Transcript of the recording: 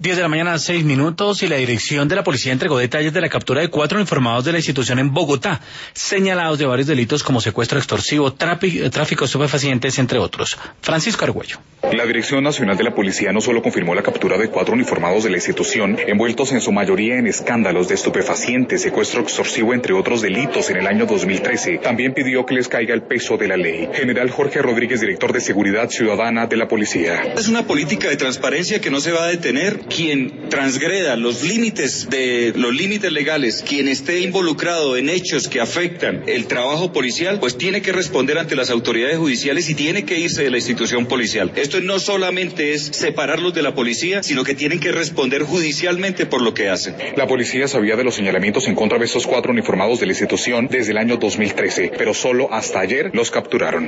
10 de la mañana, 6 minutos, y la dirección de la policía entregó detalles de la captura de 4 uniformados de la institución en Bogotá, señalados de varios delitos como secuestro extorsivo, tráfico de estupefacientes, entre otros. Francisco Argüello. La Dirección Nacional de la Policía no solo confirmó la captura de 4 uniformados de la institución, envueltos en su mayoría en escándalos de estupefacientes, secuestro extorsivo, entre otros delitos en el año 2013, también pidió que les caiga el peso de la ley. General Jorge Rodríguez, director de Seguridad Ciudadana de la Policía. Es una política de transparencia que no se va a detener. Quien transgreda los límites legales, quien esté involucrado en hechos que afectan el trabajo policial, pues tiene que responder ante las autoridades judiciales y tiene que irse de la institución policial. Esto no solamente es separarlos de la policía, sino que tienen que responder judicialmente por lo que hacen. La policía sabía de los señalamientos en contra de estos 4 uniformados de la institución desde el año 2013, pero solo hasta ayer los capturaron.